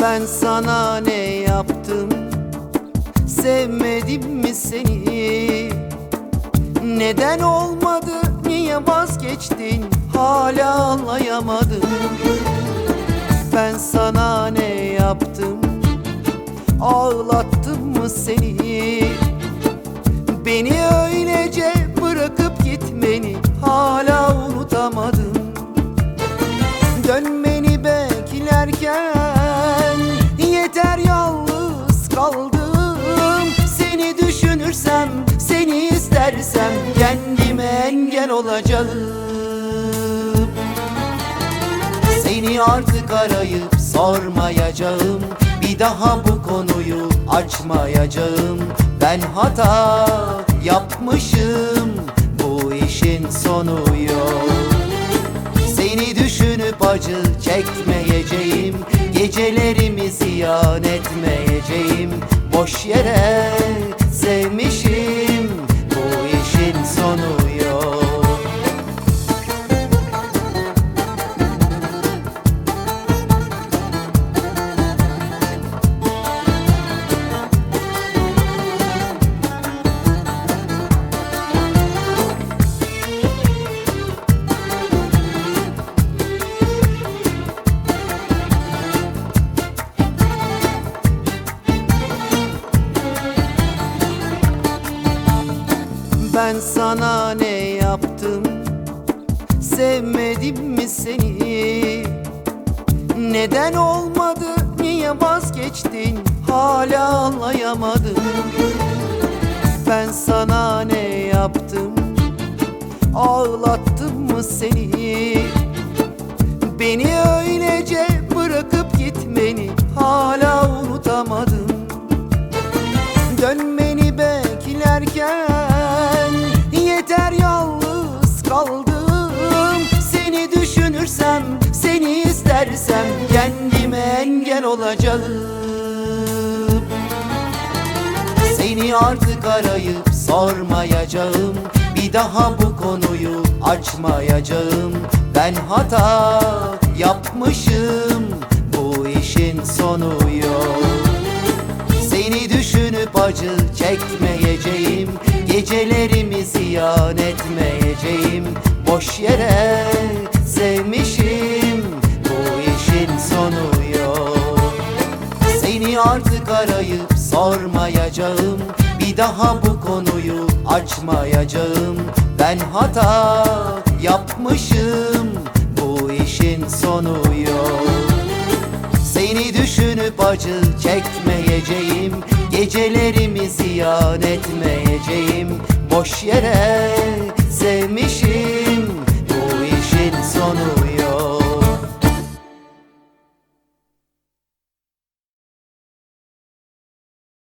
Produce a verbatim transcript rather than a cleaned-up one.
Ben sana ne yaptım? Sevmedim mi seni? Neden olmadı? Niye vazgeçtin? Hala anlayamadım. Ben sana ne yaptım? Ağlattım mı seni? Beni öylece bırakıp gitmeni hala unutamadım. Dönmeni beklerken yeter yalnız kaldım. Seni düşünürsem, seni istersem kendime engel olacağım. Seni artık arayıp sormayacağım. Bir daha bu konuyu açmayacağım. Ben hata yapmışım, bu işin sonu yok. Seni düşünüp acı çekmeyeceğim. Gecelerimi ziyan etmeyeceğim. Boş yere sevmişim, bu işin sonu yok. Ben sana ne yaptım? Sevmedim mi seni? Neden olmadı? Niye vazgeçtin? Hala anlayamadım. Ben sana ne yaptım? Ağlattım mı seni? Beni öylece bırakıp gitmeni hala unutamadım. Dönmeni beklerken yeter yalnız kaldım. Seni düşünürsem, seni istersem kendime engel olacağım. Seni artık arayıp sormayacağım. Bir daha bu konuyu açmayacağım. Ben hata yapmışım, bu işin sonu yok. Seni düşünüp acı çekmeyeceğim. Gecelerimi ziyan etmeyeceğim. Boş yere sevmişim, bu işin sonu yok. Seni artık arayıp sormayacağım. Bir daha bu konuyu açmayacağım. Ben hata yapmışım, bu işin sonu yok. Seni düşünüp acı çekmeyeceğim. Gecelerimi ziyan etmeyeceğim. Boş yere sevmişim, bu işin sonu